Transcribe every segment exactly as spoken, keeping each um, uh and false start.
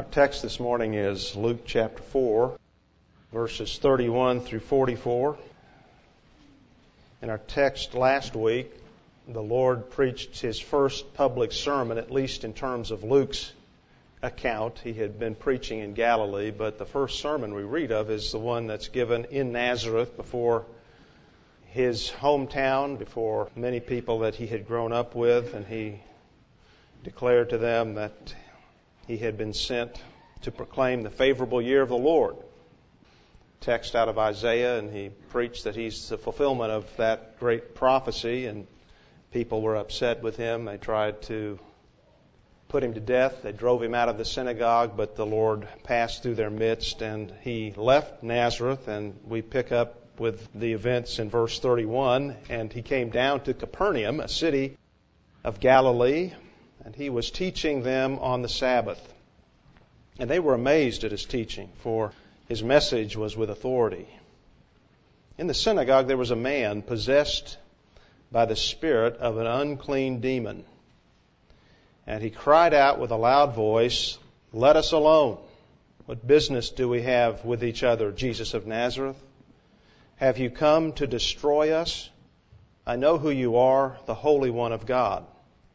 Our text this morning is Luke chapter four, verses thirty-one through forty-four. In our text last week, the Lord preached His first public sermon, at least in terms of Luke's account. He had been preaching in Galilee, but the first sermon we read of is the one that's given in Nazareth before His hometown, before many people that He had grown up with, and He declared to them that He had been sent to proclaim the favorable year of the Lord. Text out of Isaiah, and He preached that He's the fulfillment of that great prophecy, and people were upset with Him. They tried to put Him to death. They drove Him out of the synagogue, but the Lord passed through their midst, and He left Nazareth, and we pick up with the events in verse thirty-one, and He came down to Capernaum, a city of Galilee, and He was teaching them on the Sabbath. And they were amazed at His teaching, for His message was with authority. In the synagogue there was a man possessed by the spirit of an unclean demon. And he cried out with a loud voice, "Let us alone. What business do we have with each other, Jesus of Nazareth? Have you come to destroy us? I know who you are, the Holy One of God."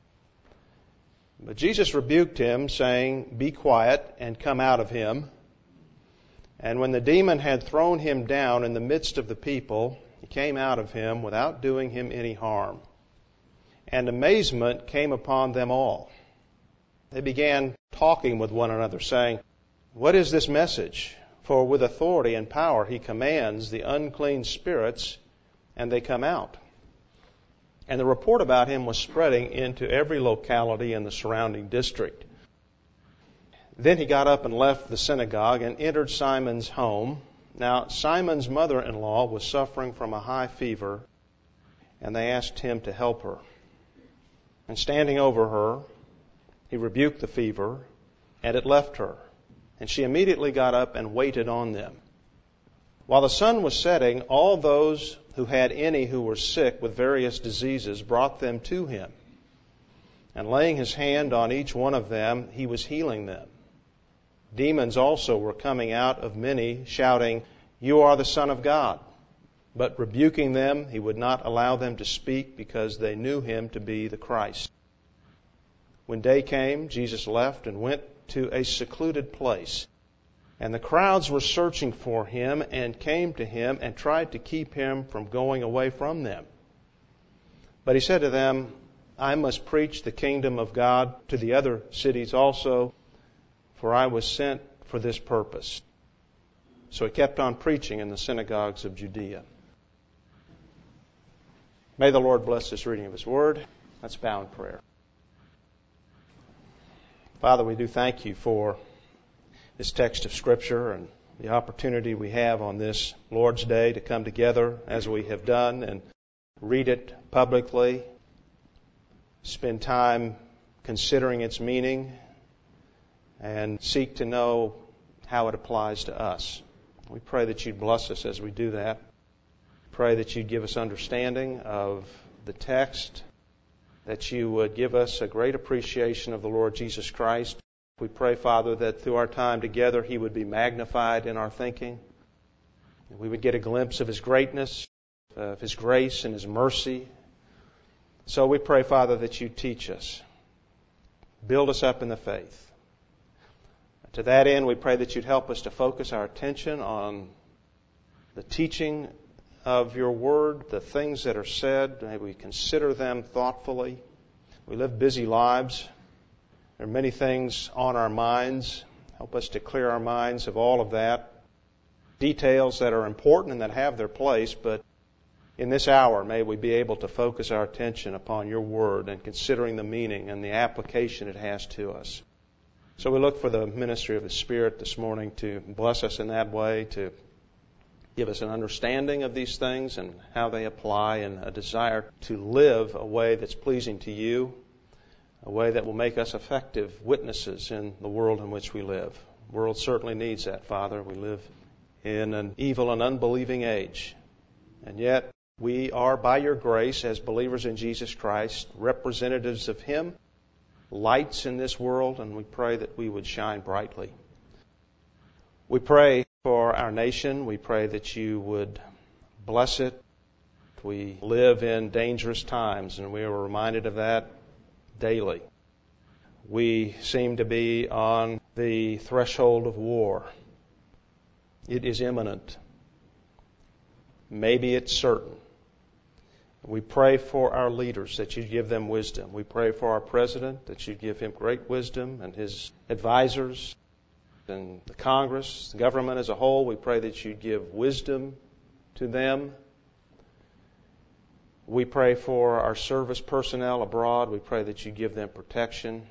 But Jesus rebuked him, saying, "Be quiet and come out of him." And when the demon had thrown him down in the midst of the people, he came out of him without doing him any harm. And amazement came upon them all. They began talking with one another, saying, "What is this message? For with authority and power he commands the unclean spirits, and they come out." And the report about him was spreading into every locality in the surrounding district. Then he got up and left the synagogue and entered Simon's home. Now Simon's mother-in-law was suffering from a high fever, and they asked him to help her. And standing over her, he rebuked the fever, and it left her. And she immediately got up and waited on them. While the sun was setting, all those who had any who were sick with various diseases brought them to him. And laying his hand on each one of them, he was healing them. Demons also were coming out of many, shouting, "You are the Son of God." But rebuking them, he would not allow them to speak, because they knew him to be the Christ. When day came, Jesus left and went to a secluded place. And the crowds were searching for him and came to him and tried to keep him from going away from them. But he said to them, "I must preach the kingdom of God to the other cities also, for I was sent for this purpose." So he kept on preaching in the synagogues of Judea. May the Lord bless this reading of His Word. Let's bow in prayer. Father, we do thank You for this text of Scripture and the opportunity we have on this Lord's Day to come together as we have done and read it publicly, spend time considering its meaning, and seek to know how it applies to us. We pray that You'd bless us as we do that. Pray that You'd give us understanding of the text, that You would give us a great appreciation of the Lord Jesus Christ. We pray, Father, that through our time together He would be magnified in our thinking. We would get a glimpse of His greatness, of His grace and His mercy. So we pray, Father, that You teach us. Build us up in the faith. To that end, we pray that You'd help us to focus our attention on the teaching of Your Word, the things that are said. May we consider them thoughtfully. We live busy lives. There are many things on our minds. Help us to clear our minds of all of that. Details that are important and that have their place, but in this hour, may we be able to focus our attention upon Your Word and considering the meaning and the application it has to us. So we look for the ministry of the Spirit this morning to bless us in that way, to give us an understanding of these things and how they apply, and a desire to live a way that's pleasing to You, a way that will make us effective witnesses in the world in which we live. The world certainly needs that, Father. We live in an evil and unbelieving age. And yet, we are, by Your grace, as believers in Jesus Christ, representatives of Him, lights in this world, and we pray that we would shine brightly. We pray for our nation. We pray that you would bless it. We live in dangerous times, and we are reminded of that daily. We seem to be on the threshold of war. It is imminent. Maybe it's certain. We pray for our leaders that you give them wisdom. We pray for our president that you give him great wisdom, and his advisors and the Congress, the government as a whole. We pray that you give wisdom to them. We pray for our service personnel abroad. We pray that you give them protection.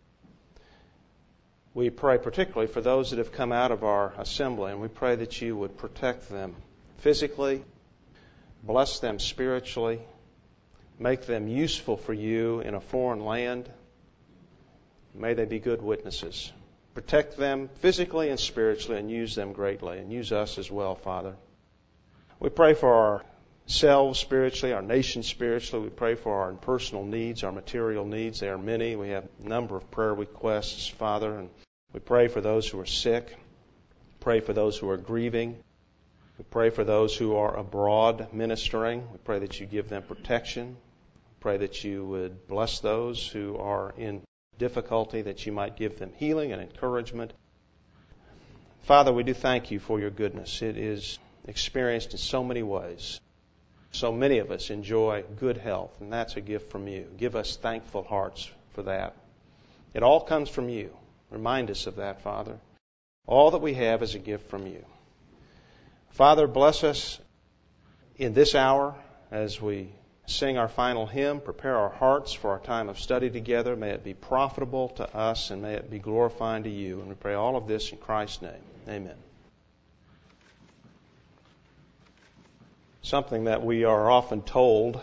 We pray particularly for those that have come out of our assembly, and we pray that you would protect them physically, bless them spiritually, make them useful for you in a foreign land. May they be good witnesses. Protect them physically and spiritually, and use them greatly, and use us as well, Father. We pray for ourselves spiritually, our nation spiritually. We pray for our personal needs, our material needs. They are many. We have a number of prayer requests, Father, and we pray for those who are sick. Pray for those who are grieving. We pray for those who are abroad ministering. We pray that you give them protection. Pray that you would bless those who are in difficulty, that you might give them healing and encouragement. Father, we do thank you for your goodness. It is experienced in so many ways. So many of us enjoy good health, and that's a gift from you. Give us thankful hearts for that. It all comes from you. Remind us of that, Father. All that we have is a gift from you. Father, bless us in this hour as we sing our final hymn. Prepare our hearts for our time of study together. May it be profitable to us, and may it be glorifying to you. And we pray all of this in Christ's name. Amen. Something that we are often told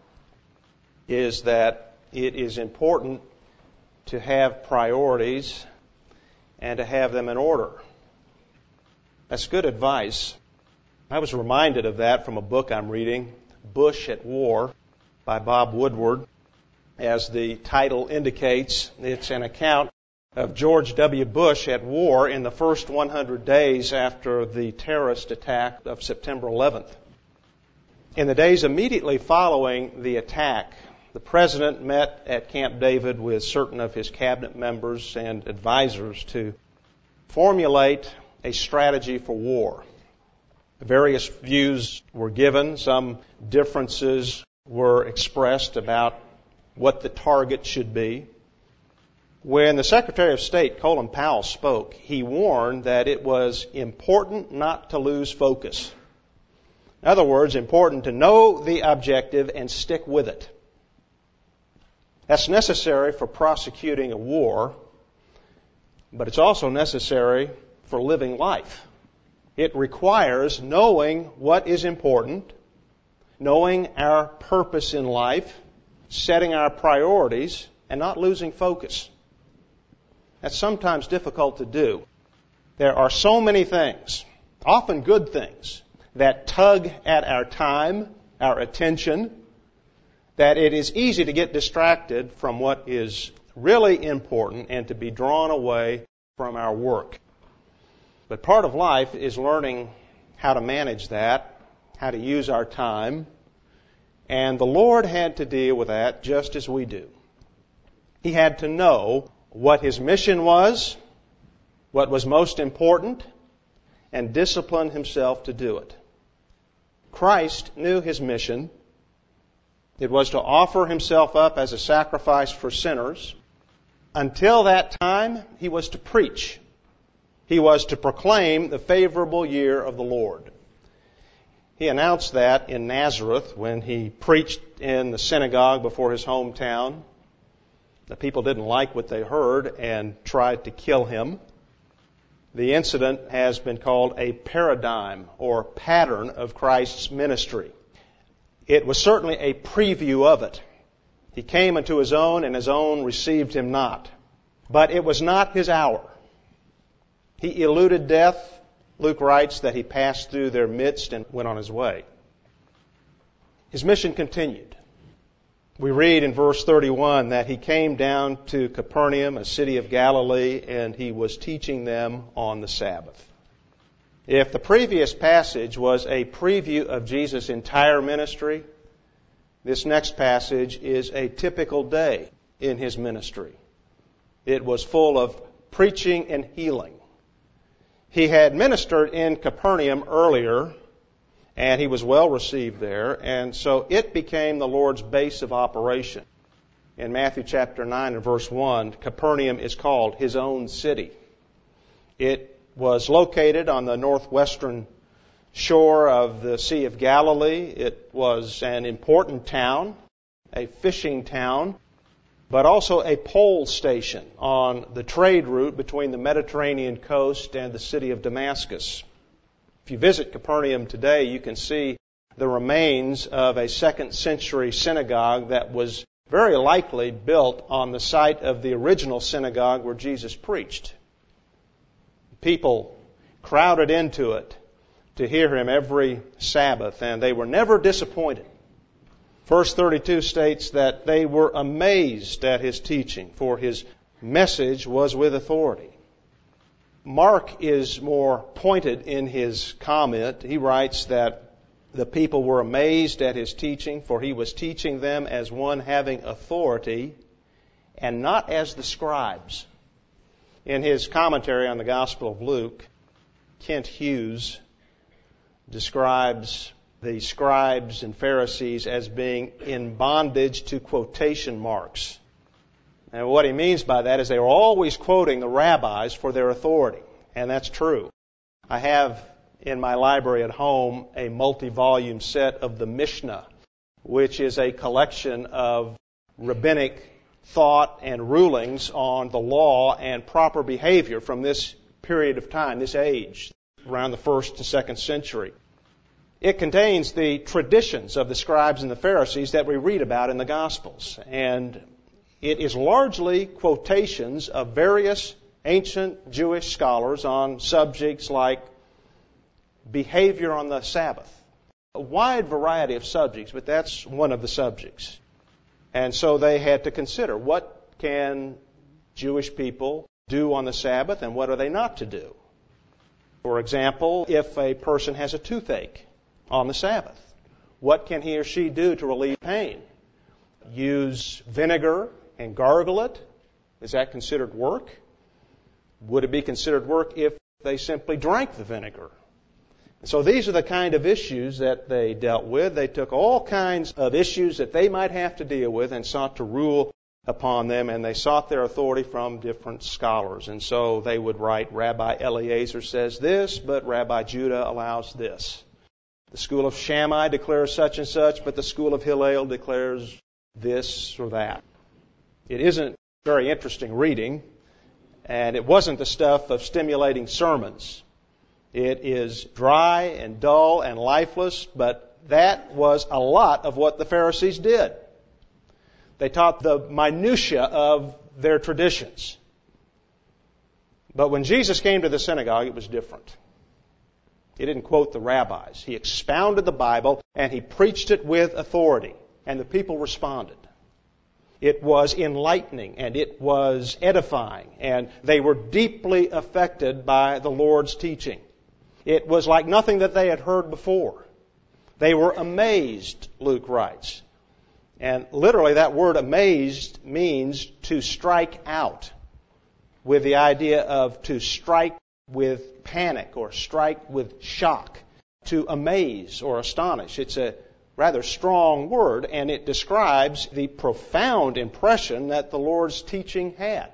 is that it is important to have priorities and to have them in order. That's good advice. I was reminded of that from a book I'm reading, Bush at War, by Bob Woodward. As the title indicates, it's an account of George W. Bush at war in the first one hundred days after the terrorist attack of September eleventh. In the days immediately following the attack, the President met at Camp David with certain of his cabinet members and advisors to formulate a strategy for war. Various views were given. Some differences were expressed about what the target should be. When the Secretary of State, Colin Powell, spoke, he warned that it was important not to lose focus. In other words, important to know the objective and stick with it. That's necessary for prosecuting a war, but it's also necessary for living life. It requires knowing what is important, knowing our purpose in life, setting our priorities, and not losing focus. That's sometimes difficult to do. There are so many things, often good things, that tug at our time, our attention, that it is easy to get distracted from what is really important and to be drawn away from our work. But part of life is learning how to manage that, how to use our time, and the Lord had to deal with that just as we do. He had to know what His mission was, what was most important, and discipline Himself to do it. Christ knew His mission. It was to offer Himself up as a sacrifice for sinners. Until that time, He was to preach. He was to proclaim the favorable year of the Lord. He announced that in Nazareth when He preached in the synagogue before His hometown. The people didn't like what they heard and tried to kill Him. The incident has been called a paradigm or pattern of Christ's ministry. It was certainly a preview of it. He came unto His own, and His own received Him not. But it was not His hour. He eluded death. Luke writes that He passed through their midst and went on His way. His mission continued. We read in verse thirty-one that he came down to Capernaum, a city of Galilee, and he was teaching them on the Sabbath. If the previous passage was a preview of Jesus' entire ministry, this next passage is a typical day in his ministry. It was full of preaching and healing. He had ministered in Capernaum earlier, and he was well received there, and so it became the Lord's base of operation. In Matthew chapter nine and verse one, Capernaum is called his own city. It was located on the northwestern shore of the Sea of Galilee. It was an important town, a fishing town, but also a pole station on the trade route between the Mediterranean coast and the city of Damascus. If you visit Capernaum today, you can see the remains of a second century synagogue that was very likely built on the site of the original synagogue where Jesus preached. People crowded into it to hear him every Sabbath, and they were never disappointed. Verse thirty-two states that they were amazed at his teaching, for his message was with authority. Mark is more pointed in his comment. He writes that the people were amazed at his teaching, for he was teaching them as one having authority and not as the scribes. In his commentary on the Gospel of Luke, Kent Hughes describes the scribes and Pharisees as being in bondage to quotation marks. And what he means by that is they were always quoting the rabbis for their authority. And that's true. I have in my library at home a multi-volume set of the Mishnah, which is a collection of rabbinic thought and rulings on the law and proper behavior from this period of time, this age, around the first to second century. It contains the traditions of the scribes and the Pharisees that we read about in the Gospels. And it is largely quotations of various ancient Jewish scholars on subjects like behavior on the Sabbath. A wide variety of subjects, but that's one of the subjects. And so they had to consider, what can Jewish people do on the Sabbath and what are they not to do? For example, if a person has a toothache on the Sabbath, what can he or she do to relieve pain? Use vinegar and gargle it? Is that considered work? Would it be considered work if they simply drank the vinegar? So these are the kind of issues that they dealt with. They took all kinds of issues that they might have to deal with and sought to rule upon them, and they sought their authority from different scholars. And so they would write, Rabbi Eliezer says this, but Rabbi Judah allows this. The school of Shammai declares such and such, but the school of Hillel declares this or that. It isn't very interesting reading, and it wasn't the stuff of stimulating sermons. It is dry and dull and lifeless, but that was a lot of what the Pharisees did. They taught the minutia of their traditions. But when Jesus came to the synagogue, it was different. He didn't quote the rabbis. He expounded the Bible and he preached it with authority, and the people responded. It was enlightening and it was edifying, and they were deeply affected by the Lord's teaching. It was like nothing that they had heard before. They were amazed, Luke writes. And literally that word amazed means to strike out, with the idea of to strike with panic or strike with shock, to amaze or astonish. It's a rather strong word, and it describes the profound impression that the Lord's teaching had.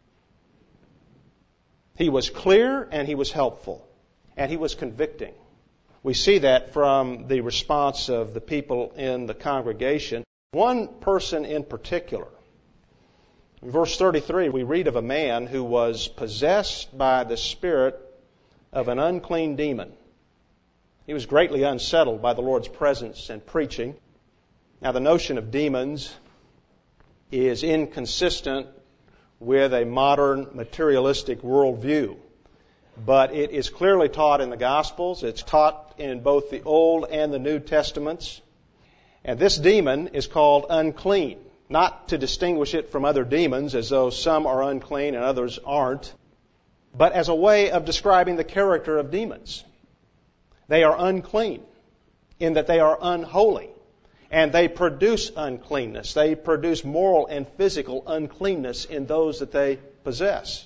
He was clear and he was helpful. And he was convicting. We see that from the response of the people in the congregation. One person in particular. In verse thirty-three, we read of a man who was possessed by the spirit of an unclean demon. He was greatly unsettled by the Lord's presence and preaching. Now, the notion of demons is inconsistent with a modern materialistic worldview. But it is clearly taught in the Gospels. It's taught in both the Old and the New Testaments. And this demon is called unclean, not to distinguish it from other demons as though some are unclean and others aren't, but as a way of describing the character of demons. They are unclean in that they are unholy, and they produce uncleanness. They produce moral and physical uncleanness in those that they possess.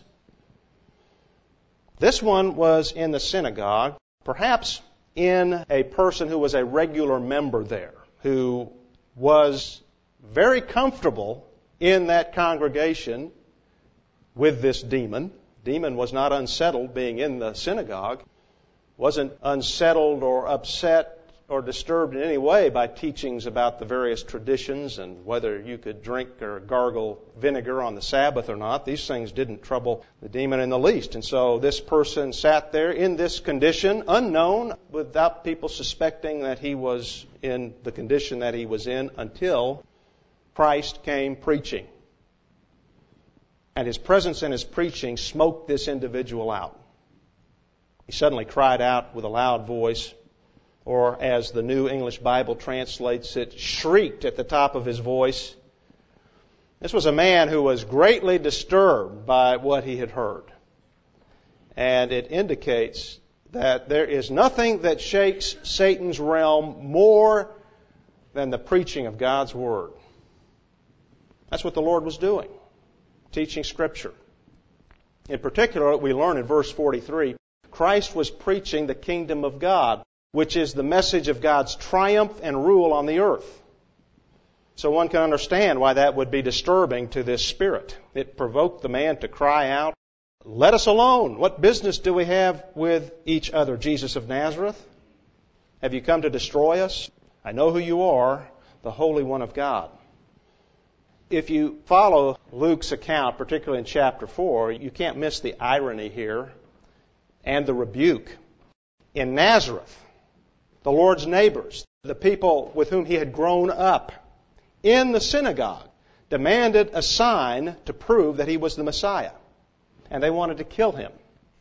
This one was in the synagogue, perhaps in a person who was a regular member there, who was very comfortable in that congregation with this demon. Demon was not unsettled being in the synagogue, wasn't unsettled or upset or disturbed in any way by teachings about the various traditions and whether you could drink or gargle vinegar on the Sabbath or not. These things didn't trouble the demon in the least. And so this person sat there in this condition, unknown, without people suspecting that he was in the condition that he was in, until Christ came preaching. And his presence and his preaching smoked this individual out. He suddenly cried out with a loud voice, or as the New English Bible translates it, shrieked at the top of his voice. This was a man who was greatly disturbed by what he had heard. And it indicates that there is nothing that shakes Satan's realm more than the preaching of God's Word. That's what the Lord was doing, teaching Scripture. In particular, we learn in verse forty-three, Christ was preaching the kingdom of God, which is the message of God's triumph and rule on the earth. So one can understand why that would be disturbing to this spirit. It provoked the man to cry out, "Let us alone! What business do we have with each other, Jesus of Nazareth? Have you come to destroy us? I know who you are, the Holy One of God." If you follow Luke's account, particularly in chapter four, you can't miss the irony here and the rebuke. In Nazareth, the Lord's neighbors, the people with whom he had grown up in the synagogue, demanded a sign to prove that he was the Messiah. And they wanted to kill him.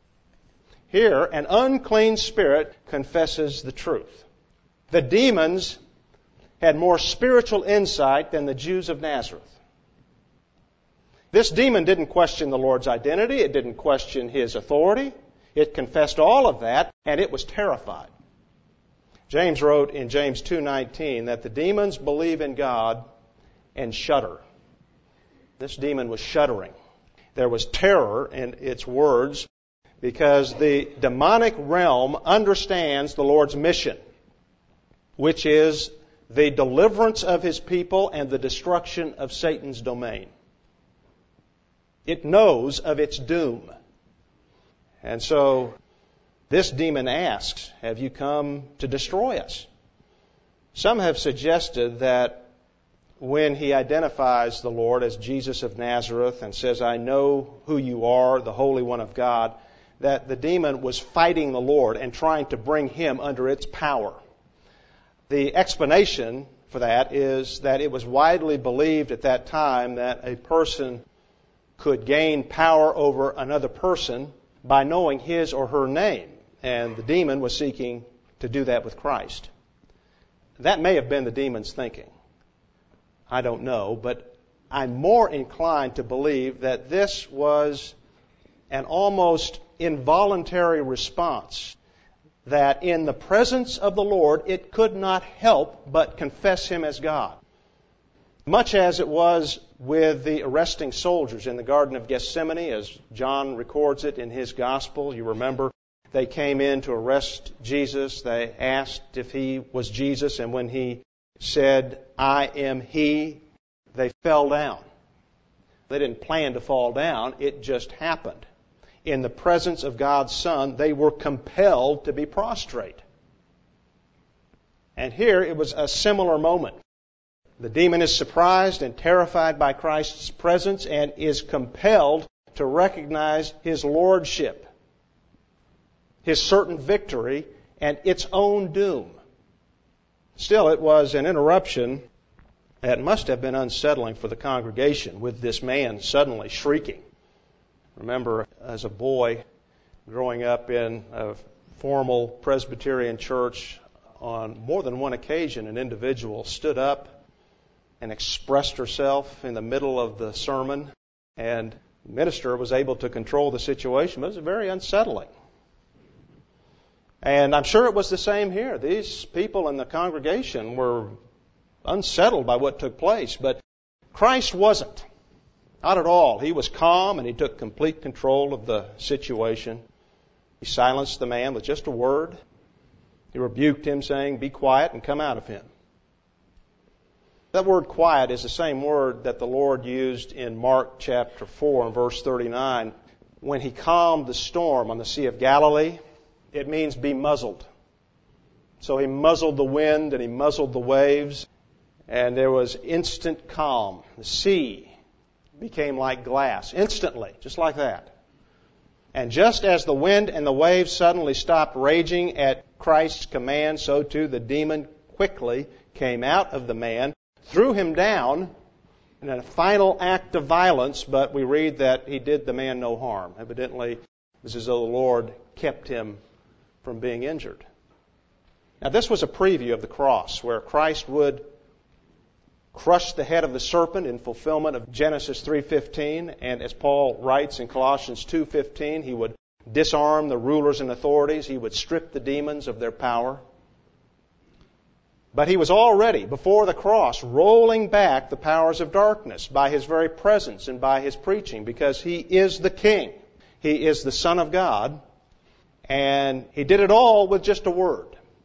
Here, an unclean spirit confesses the truth. The demons had more spiritual insight than the Jews of Nazareth. This demon didn't question the Lord's identity. It didn't question his authority. It confessed all of that, and it was terrified. James wrote in James two nineteen that the demons believe in God and shudder. This demon was shuddering. There was terror in its words because the demonic realm understands the Lord's mission, which is the deliverance of his people and the destruction of Satan's domain. It knows of its doom. And so this demon asks, "Have you come to destroy us?" Some have suggested that when he identifies the Lord as Jesus of Nazareth and says, "I know who you are, the Holy One of God," that the demon was fighting the Lord and trying to bring him under its power. The explanation for that is that it was widely believed at that time that a person could gain power over another person by knowing his or her name. And the demon was seeking to do that with Christ. That may have been the demon's thinking. I don't know, but I'm more inclined to believe that this was an almost involuntary response, that in the presence of the Lord it could not help but confess him as God. Much as it was with the arresting soldiers in the Garden of Gethsemane, as John records it in his Gospel. You remember they came in to arrest Jesus. They asked if he was Jesus, and when he said, "I am he," they fell down. They didn't plan to fall down. It just happened. In the presence of God's Son, they were compelled to be prostrate. And here it was a similar moment. The demon is surprised and terrified by Christ's presence and is compelled to recognize his lordship, his certain victory, and its own doom. Still, it was an interruption that must have been unsettling for the congregation, with this man suddenly shrieking. Remember, as a boy growing up in a formal Presbyterian church, on more than one occasion, an individual stood up and expressed herself in the middle of the sermon, and the minister was able to control the situation, but it was very unsettling. And I'm sure it was the same here. These people in the congregation were unsettled by what took place, but Christ wasn't. Not at all. He was calm and he took complete control of the situation. He silenced the man with just a word. He rebuked him, saying, "Be quiet and come out of him." That word quiet is the same word that the Lord used in Mark chapter four and verse thirty-nine. When He calmed the storm on the Sea of Galilee, it means be muzzled. So He muzzled the wind and He muzzled the waves, and there was instant calm. The sea became like glass, instantly, just like that. And just as the wind and the waves suddenly stopped raging at Christ's command, so too the demon quickly came out of the man, threw him down in a final act of violence, but we read that he did the man no harm. Evidently, it was as though the Lord kept him from being injured. Now, this was a preview of the cross, where Christ would crush the head of the serpent in fulfillment of Genesis three fifteen, and as Paul writes in Colossians two fifteen, He would disarm the rulers and authorities. He would strip the demons of their power. But He was already, before the cross, rolling back the powers of darkness by His very presence and by His preaching, because He is the King. He is the Son of God, and He did it all with just a word.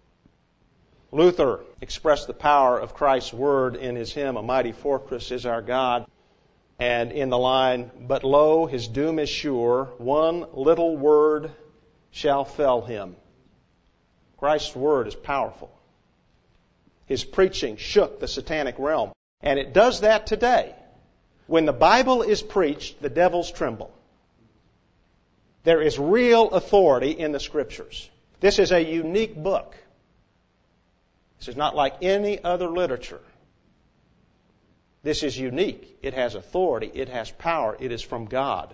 Luther expressed the power of Christ's word in his hymn, "A Mighty Fortress is Our God," and in the line, "But lo, his doom is sure, one little word shall fell him." Christ's word is powerful. His preaching shook the satanic realm, and it does that today. When the Bible is preached, the devils tremble. There is real authority in the Scriptures. This is a unique book. This is not like any other literature. This is unique. It has authority. It has power. It is from God.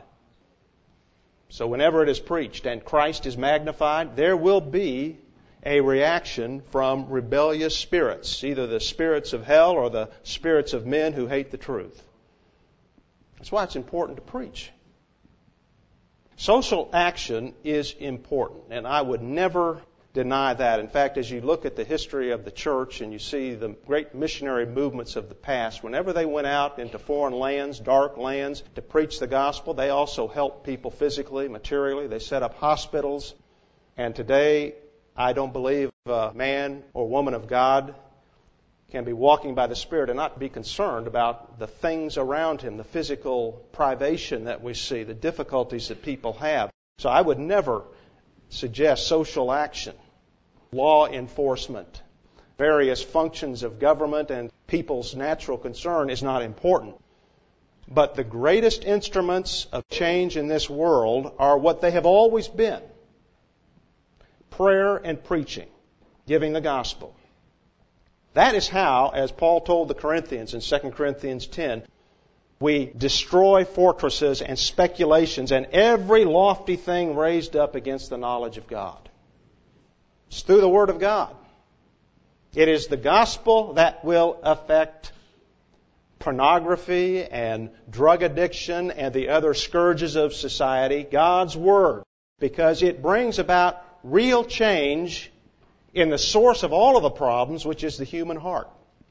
So whenever it is preached and Christ is magnified, there will be a reaction from rebellious spirits, either the spirits of hell or the spirits of men who hate the truth. That's why it's important to preach. Social action is important, and I would never deny that. In fact, as you look at the history of the church and you see the great missionary movements of the past, whenever they went out into foreign lands, dark lands, to preach the gospel, they also helped people physically, materially. They set up hospitals. And today, I don't believe a man or woman of God can be walking by the Spirit and not be concerned about the things around him, the physical privation that we see, the difficulties that people have. So I would never suggest social action, law enforcement, various functions of government and people's natural concern is not important. But the greatest instruments of change in this world are what they have always been: prayer and preaching, giving the gospel. That is how, as Paul told the Corinthians in Second Corinthians ten, we destroy fortresses and speculations and every lofty thing raised up against the knowledge of God. It's through the Word of God. It is the gospel that will affect pornography and drug addiction and the other scourges of society, God's Word, because it brings about real change in the source of all of the problems, which is the human heart.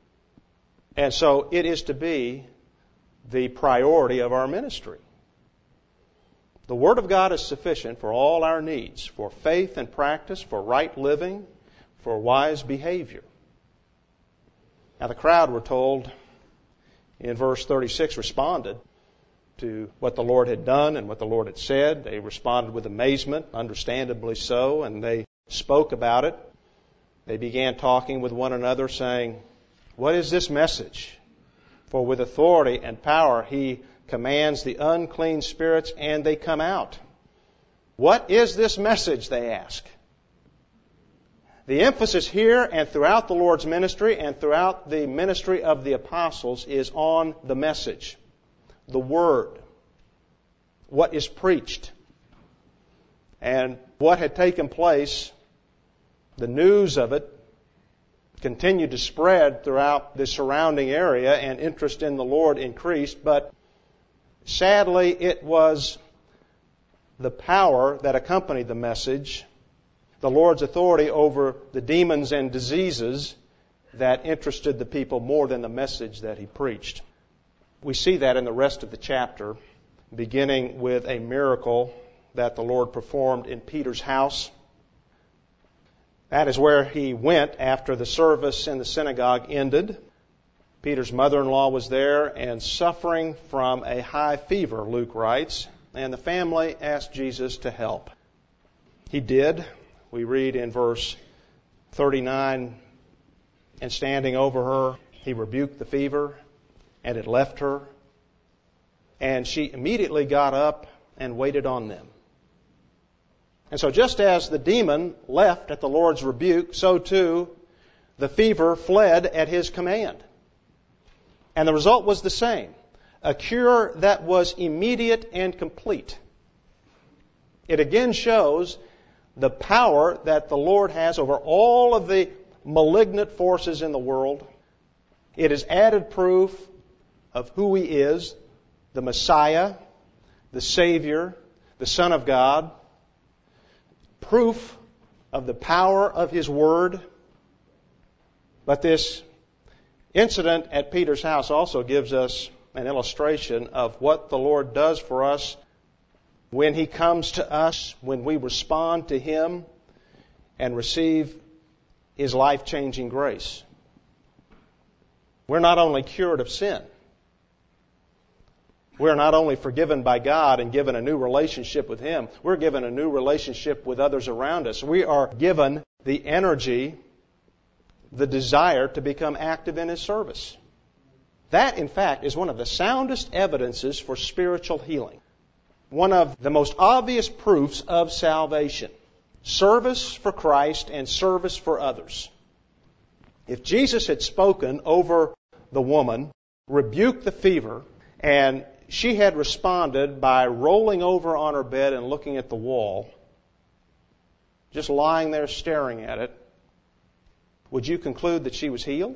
And so it is to be the priority of our ministry. The Word of God is sufficient for all our needs, for faith and practice, for right living, for wise behavior. Now the crowd, we're told in verse thirty-six, responded to what the Lord had done and what the Lord had said. They responded with amazement, understandably so, and they spoke about it. They began talking with one another, saying, "What is this message? For with authority and power He commands the unclean spirits, and they come out." What is this message, they ask. The emphasis here and throughout the Lord's ministry and throughout the ministry of the apostles is on the message, the Word, what is preached. And what had taken place, the news of it, continued to spread throughout the surrounding area, and interest in the Lord increased. But sadly, it was the power that accompanied the message, the Lord's authority over the demons and diseases, that interested the people more than the message that He preached. We see that in the rest of the chapter, beginning with a miracle that the Lord performed in Peter's house. That is where he went after the service in the synagogue ended. Peter's mother-in-law was there and suffering from a high fever, Luke writes, and the family asked Jesus to help. He did. We read in verse thirty-nine, and standing over her, He rebuked the fever, and it left her. And she immediately got up and waited on them. And so just as the demon left at the Lord's rebuke, so too the fever fled at His command. And the result was the same. A cure that was immediate and complete. It again shows the power that the Lord has over all of the malignant forces in the world. It is added proof of who He is, the Messiah, the Savior, the Son of God. Proof of the power of His Word. But this incident at Peter's house also gives us an illustration of what the Lord does for us when He comes to us, when we respond to Him and receive His life-changing grace. We're not only cured of sin, we're not only forgiven by God and given a new relationship with Him, we're given a new relationship with others around us. We are given the energy, the desire to become active in His service. That, in fact, is one of the soundest evidences for spiritual healing. One of the most obvious proofs of salvation. Service for Christ and service for others. If Jesus had spoken over the woman, rebuked the fever, and she had responded by rolling over on her bed and looking at the wall, just lying there staring at it, would you conclude that she was healed?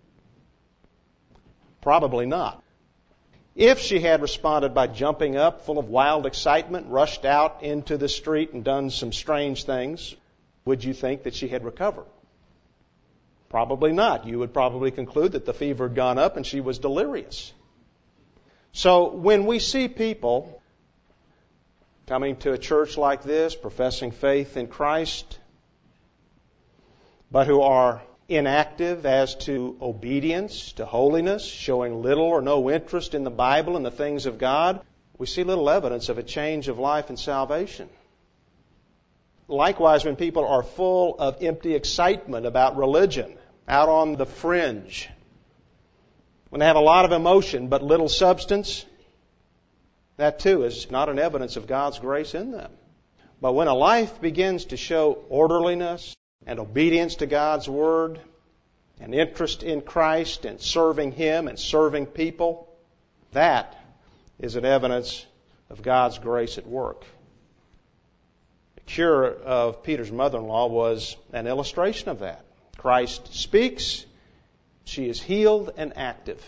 Probably not. If she had responded by jumping up, full of wild excitement, rushed out into the street and done some strange things, would you think that she had recovered? Probably not. You would probably conclude that the fever had gone up and she was delirious. So when we see people coming to a church like this, professing faith in Christ, but who are inactive as to obedience, to holiness, showing little or no interest in the Bible and the things of God, we see little evidence of a change of life and salvation. Likewise, when people are full of empty excitement about religion, out on the fringe, when they have a lot of emotion but little substance, that too is not an evidence of God's grace in them. But when a life begins to show orderliness and obedience to God's Word, and interest in Christ and serving Him and serving people, that is an evidence of God's grace at work. The cure of Peter's mother-in-law was an illustration of that. Christ speaks, she is healed and active.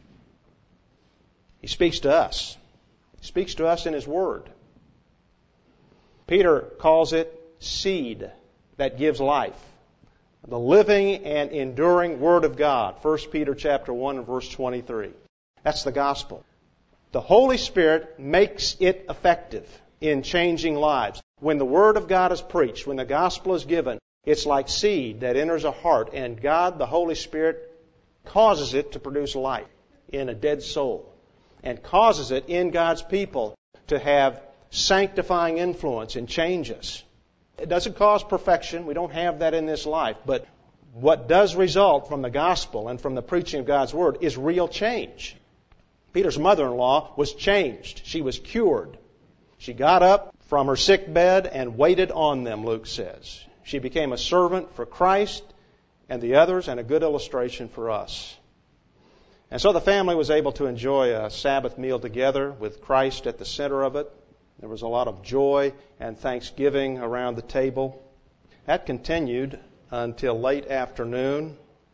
He speaks to us. He speaks to us in His Word. Peter calls it seed that gives life. The living and enduring Word of God. First Peter chapter one and verse twenty-three. That's the gospel. The Holy Spirit makes it effective in changing lives. When the Word of God is preached, when the gospel is given, it's like seed that enters a heart, and God, the Holy Spirit, causes it to produce life in a dead soul, and causes it in God's people to have sanctifying influence and change us. It doesn't cause perfection. We don't have that in this life. But what does result from the gospel and from the preaching of God's Word is real change. Peter's mother-in-law was changed. She was cured. She got up from her sick bed and waited on them, Luke says. She became a servant for Christ and the others, and a good illustration for us. And so the family was able to enjoy a Sabbath meal together with Christ at the center of it. There was a lot of joy and thanksgiving around the table. That continued until late afternoon,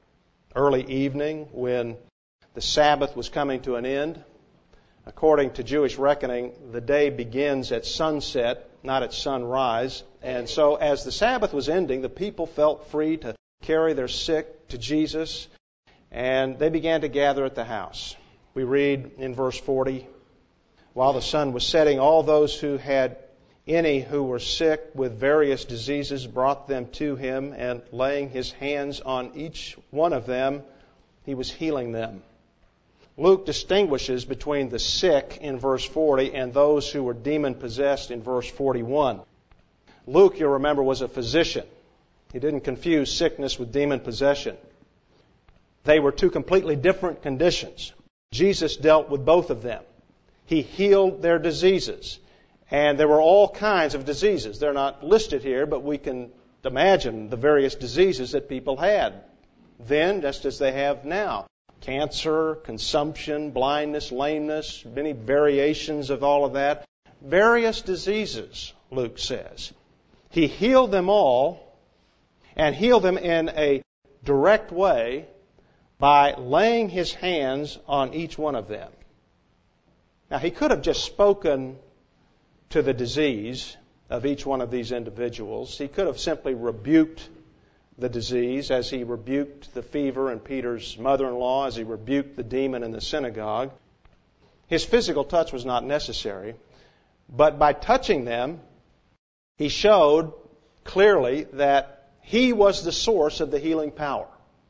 early evening when the Sabbath was coming to an end. According to Jewish reckoning, the day begins at sunset, not at sunrise. And so as the Sabbath was ending, the people felt free to carry their sick to Jesus, and they began to gather at the house. We read in verse forty, while the sun was setting, all those who had any who were sick with various diseases brought them to him, and laying his hands on each one of them, he was healing them. Luke distinguishes between the sick in verse forty and those who were demon-possessed in verse forty-one. Luke, you'll remember, was a physician. He didn't confuse sickness with demon possession. They were two completely different conditions. Jesus dealt with both of them. He healed their diseases. And there were all kinds of diseases. They're not listed here, but we can imagine the various diseases that people had then, just as they have now. Cancer, consumption, blindness, lameness, many variations of all of that. Various diseases, Luke says. He healed them all, and healed them in a direct way by laying his hands on each one of them. Now, he could have just spoken to the disease of each one of these individuals. He could have simply rebuked the disease as he rebuked the fever in Peter's mother-in-law, as he rebuked the demon in the synagogue. His physical touch was not necessary, but by touching them, he showed clearly that he was the source of the healing power.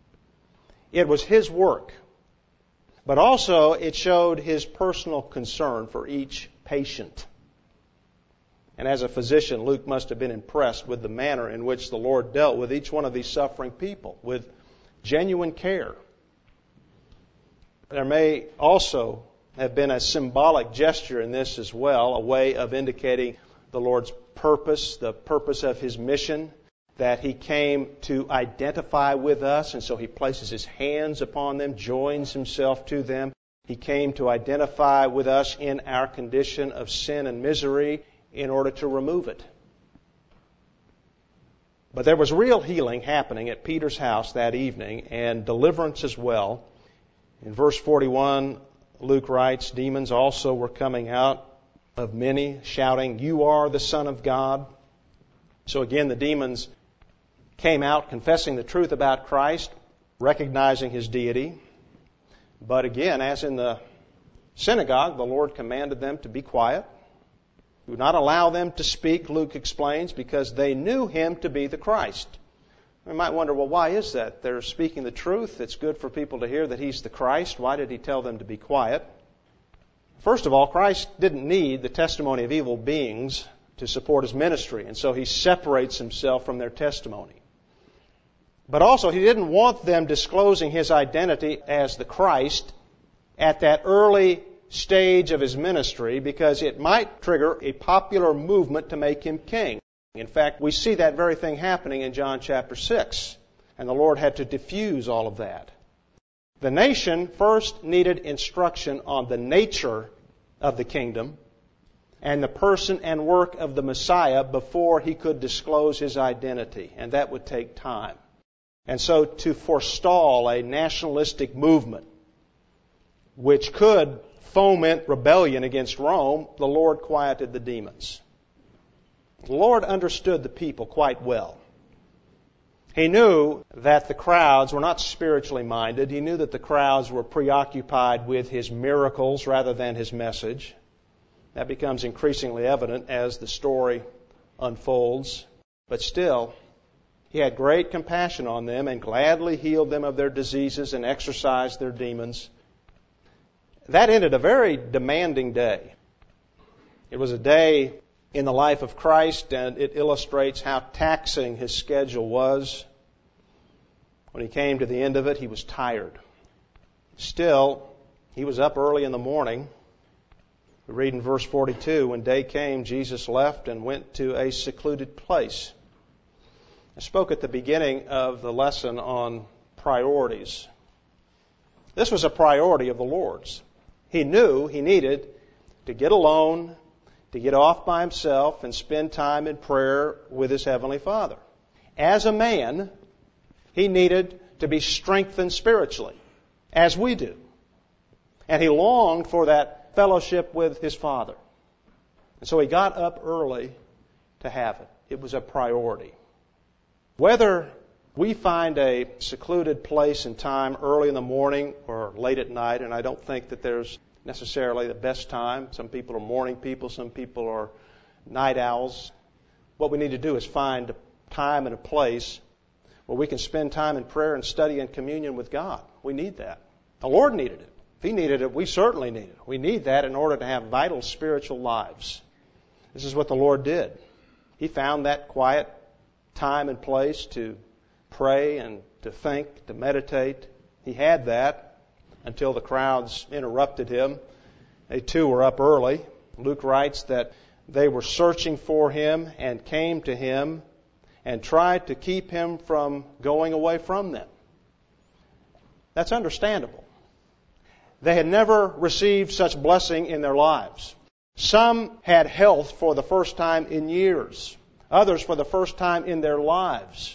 It was his work. But also it showed his personal concern for each patient. And as a physician, Luke must have been impressed with the manner in which the Lord dealt with each one of these suffering people, with genuine care. There may also have been a symbolic gesture in this as well, a way of indicating the Lord's purpose, the purpose of his mission, that he came to identify with us, and so he places his hands upon them, joins himself to them. He came to identify with us in our condition of sin and misery in order to remove it. But there was real healing happening at Peter's house that evening, and deliverance as well. In verse forty-one, Luke writes, demons also were coming out of many, shouting, "You are the Son of God." So again, the demons came out confessing the truth about Christ, recognizing his deity. But again, as in the synagogue, the Lord commanded them to be quiet. He would not allow them to speak, Luke explains, because they knew him to be the Christ. We might wonder, well, why is that? They're speaking the truth. It's good for people to hear that he's the Christ. Why did he tell them to be quiet? First of all, Christ didn't need the testimony of evil beings to support his ministry, and so he separates himself from their testimony. But also, he didn't want them disclosing his identity as the Christ at that early stage of his ministry, because it might trigger a popular movement to make him king. In fact, we see that very thing happening in John chapter six, and the Lord had to diffuse all of that. The nation first needed instruction on the nature of the kingdom and the person and work of the Messiah before he could disclose his identity, and that would take time. And so to forestall a nationalistic movement which could foment rebellion against Rome, the Lord quieted the demons. The Lord understood the people quite well. He knew that the crowds were not spiritually minded. He knew that the crowds were preoccupied with his miracles rather than his message. That becomes increasingly evident as the story unfolds. But still, he had great compassion on them and gladly healed them of their diseases and exorcised their demons. That ended a very demanding day. It was a day in the life of Christ, and it illustrates how taxing his schedule was. When he came to the end of it, he was tired. Still, he was up early in the morning. We read in verse forty-two, when day came, Jesus left and went to a secluded place. I spoke at the beginning of the lesson on priorities. This was a priority of the Lord's. He knew he needed to get alone, to get off by himself and spend time in prayer with his Heavenly Father. As a man, he needed to be strengthened spiritually, as we do. And he longed for that fellowship with his Father. And so he got up early to have it. It was a priority. Whether we find a secluded place and time early in the morning or late at night, and I don't think that there's necessarily the best time. Some people are morning people, some people are night owls. What we need to do is find a time and a place where we can spend time in prayer and study and communion with God. We need that. The Lord needed it. If He needed it, we certainly need it. We need that in order to have vital spiritual lives. This is what the Lord did. He found that quiet time and place to pray and to think, to meditate. He had that until the crowds interrupted him. They too were up early. Luke writes that they were searching for him and came to him and tried to keep him from going away from them. That's understandable. They had never received such blessing in their lives. Some had health for the first time in years. Others for the first time in their lives.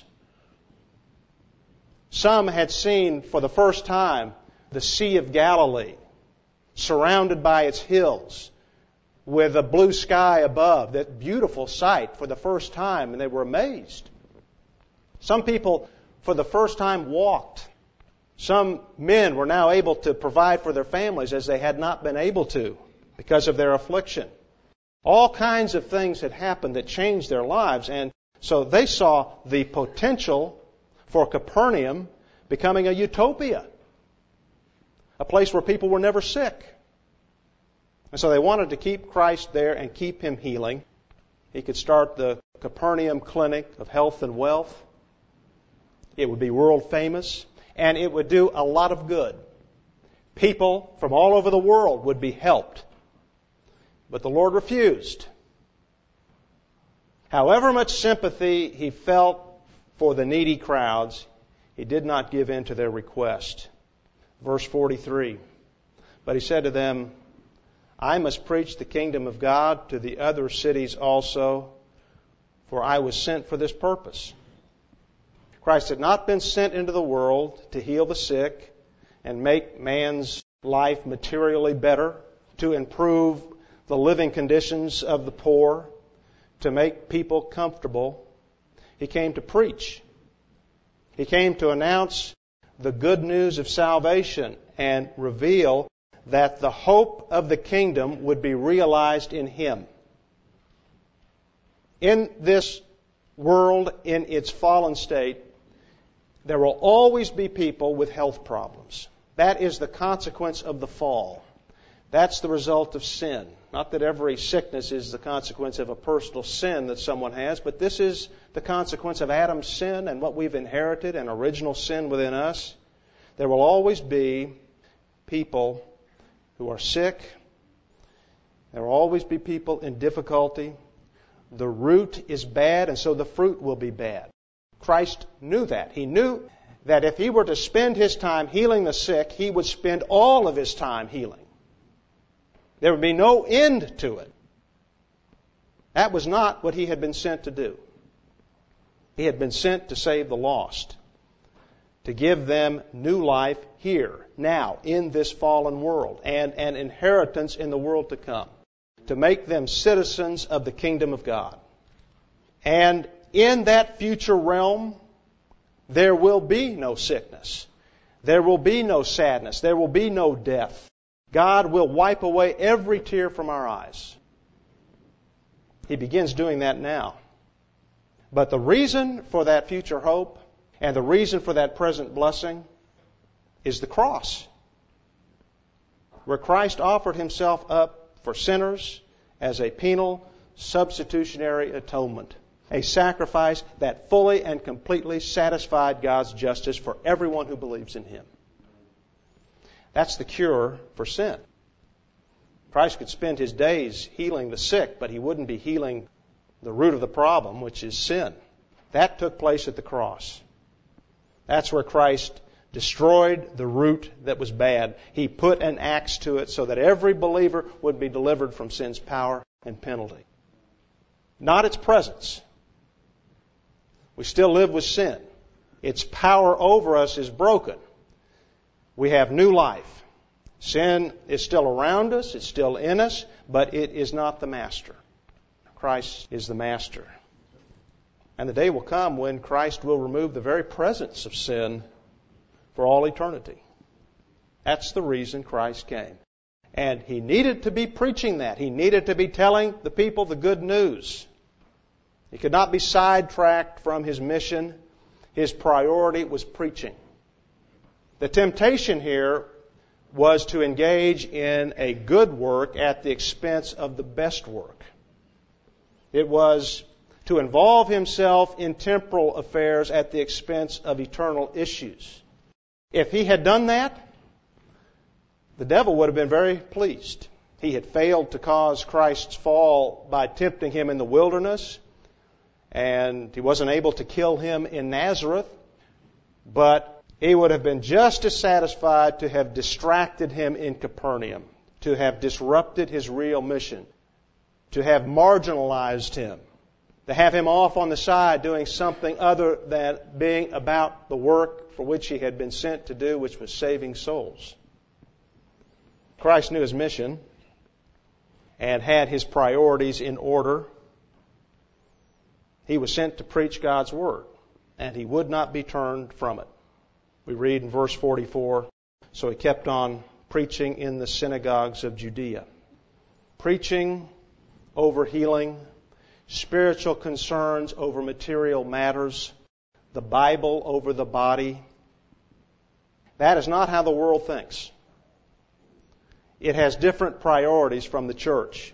Some had seen for the first time the Sea of Galilee, surrounded by its hills, with a blue sky above. That beautiful sight for the first time, and they were amazed. Some people for the first time walked. Some men were now able to provide for their families as they had not been able to because of their affliction. All kinds of things had happened that changed their lives, and so they saw the potential for Capernaum becoming a utopia, a place where people were never sick. And so they wanted to keep Christ there and keep Him healing. He could start the Capernaum Clinic of Health and Wealth. It would be world famous, and it would do a lot of good. People from all over the world would be helped. But the Lord refused. However much sympathy He felt for the needy crowds, He did not give in to their request. Verse forty-three, but He said to them, I must preach the kingdom of God to the other cities also, for I was sent for this purpose. Christ had not been sent into the world to heal the sick and make man's life materially better, to improve the living conditions of the poor, to make people comfortable. He came to preach. He came to announce the good news of salvation and reveal that the hope of the kingdom would be realized in Him. In this world, in its fallen state, there will always be people with health problems. That is the consequence of the fall. That's the result of sin. Not that every sickness is the consequence of a personal sin that someone has, but this is the consequence of Adam's sin and what we've inherited, an original sin within us. There will always be people who are sick. There will always be people in difficulty. The root is bad, and so the fruit will be bad. Christ knew that. He knew that if He were to spend His time healing the sick, He would spend all of His time healing. There would be no end to it. That was not what He had been sent to do. He had been sent to save the lost, to give them new life here, now, in this fallen world, and an inheritance in the world to come, to make them citizens of the kingdom of God. And in that future realm, there will be no sickness. There will be no sadness. There will be no death. God will wipe away every tear from our eyes. He begins doing that now. But the reason for that future hope and the reason for that present blessing is the cross, where Christ offered Himself up for sinners as a penal substitutionary atonement, a sacrifice that fully and completely satisfied God's justice for everyone who believes in Him. That's the cure for sin. Christ could spend His days healing the sick, but He wouldn't be healing the root of the problem, which is sin. That took place at the cross. That's where Christ destroyed the root that was bad. He put an axe to it so that every believer would be delivered from sin's power and penalty. Not its presence. We still live with sin. its power over us is broken. We have new life. Sin is still around us, it's still in us, but it is not the master. Christ is the master. And the day will come when Christ will remove the very presence of sin for all eternity. That's the reason Christ came. And He needed to be preaching that. He needed to be telling the people the good news. He could not be sidetracked from His mission. His priority was preaching. The temptation here was to engage in a good work at the expense of the best work. It was to involve himself in temporal affairs at the expense of eternal issues. If he had done that, the devil would have been very pleased. He had failed to cause Christ's fall by tempting Him in the wilderness, and he wasn't able to kill Him in Nazareth, but he would have been just as satisfied to have distracted Him in Capernaum, to have disrupted His real mission, to have marginalized Him, to have Him off on the side doing something other than being about the work for which He had been sent to do, which was saving souls. Christ knew His mission and had His priorities in order. He was sent to preach God's Word, and He would not be turned from it. We read in verse forty-four, so He kept on preaching in the synagogues of Judea. Preaching over healing, spiritual concerns over material matters, the Bible over the body. That is not how the world thinks. It has different priorities from the church.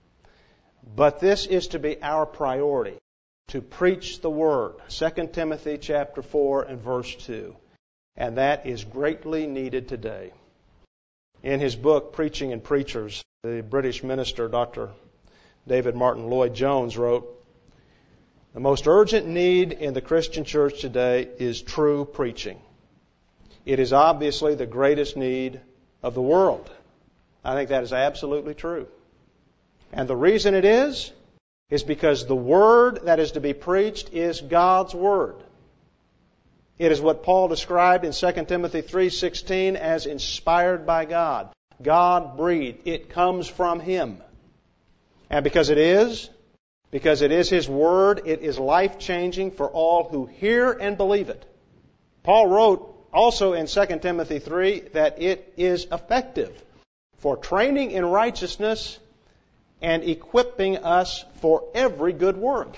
But this is to be our priority, to preach the Word. Second Timothy chapter four and verse two. And that is greatly needed today. In his book, Preaching and Preachers, the British minister, Doctor David Martin Lloyd-Jones, wrote, "The most urgent need in the Christian church today is true preaching. It is obviously the greatest need of the world." I think that is absolutely true. And the reason it is, is because the Word that is to be preached is God's Word. It is what Paul described in Second Timothy three sixteen as inspired by God. God breathed. It comes from Him. And because it is, because it is His Word, it is life-changing for all who hear and believe it. Paul wrote also in Second Timothy three that it is effective for training in righteousness and equipping us for every good work.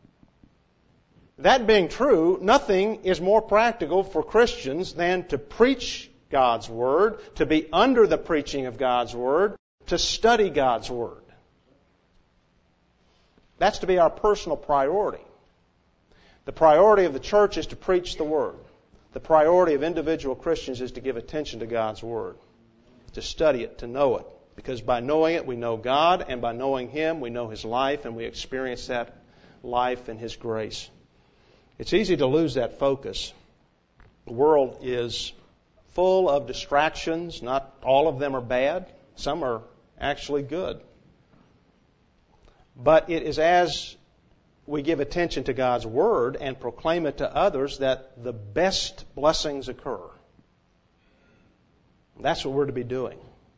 That being true, nothing is more practical for Christians than to preach God's Word, to be under the preaching of God's Word, to study God's Word. That's to be our personal priority. The priority of the church is to preach the Word. The priority of individual Christians is to give attention to God's Word, to study it, to know it. Because by knowing it, we know God, and by knowing Him, we know His life, and we experience that life and His grace. It's easy to lose that focus. The world is full of distractions. Not all of them are bad. Some are actually good. But it is as we give attention to God's Word and proclaim it to others that the best blessings occur. That's what we're to be doing.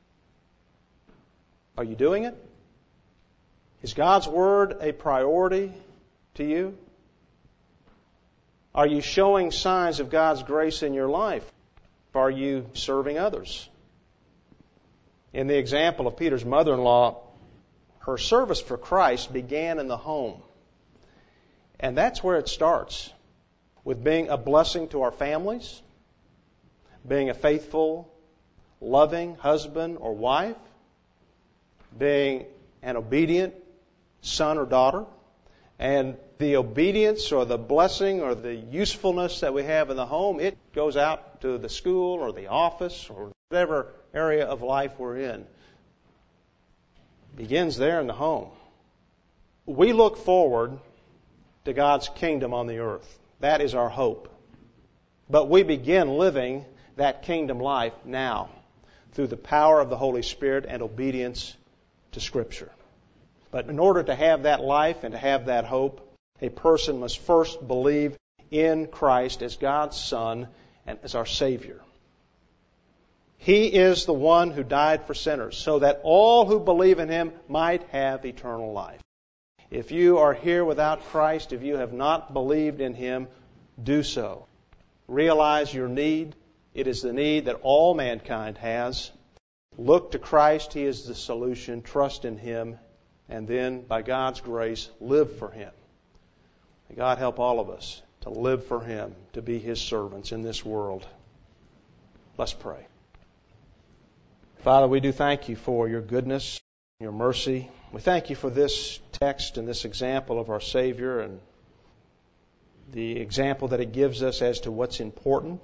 Are you doing it? Is God's Word a priority to you? Are you showing signs of God's grace in your life? Are you serving others? In the example of Peter's mother-in-law, her service for Christ began in the home. And that's where it starts, with being a blessing to our families, being a faithful, loving husband or wife, being an obedient son or daughter, and the obedience or the blessing or the usefulness that we have in the home, it goes out to the school or the office or whatever area of life we're in. It begins there in the home. We look forward to God's kingdom on the earth. That is our hope. But we begin living that kingdom life now through the power of the Holy Spirit and obedience to Scripture. But in order to have that life and to have that hope, a person must first believe in Christ as God's Son and as our Savior. He is the one who died for sinners so that all who believe in Him might have eternal life. If you are here without Christ, if you have not believed in Him, do so. Realize your need. It is the need that all mankind has. Look to Christ. He is the solution. Trust in Him. And then, by God's grace, live for Him. May God help all of us to live for Him, to be His servants in this world. Let's pray. Father, we do thank You for Your goodness, Your mercy. We thank You for this text and this example of our Savior and the example that it gives us as to what's important,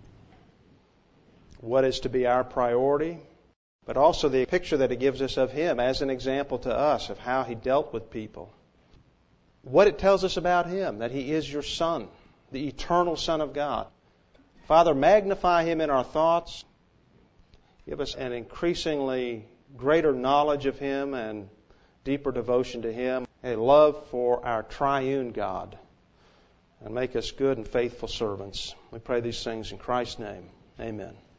what is to be our priority, but also the picture that it gives us of Him as an example to us of how He dealt with people. What it tells us about Him, that He is Your Son, the eternal Son of God. Father, magnify Him in our thoughts. Give us an increasingly greater knowledge of Him and deeper devotion to Him, a love for our triune God, and make us good and faithful servants. We pray these things in Christ's name. Amen.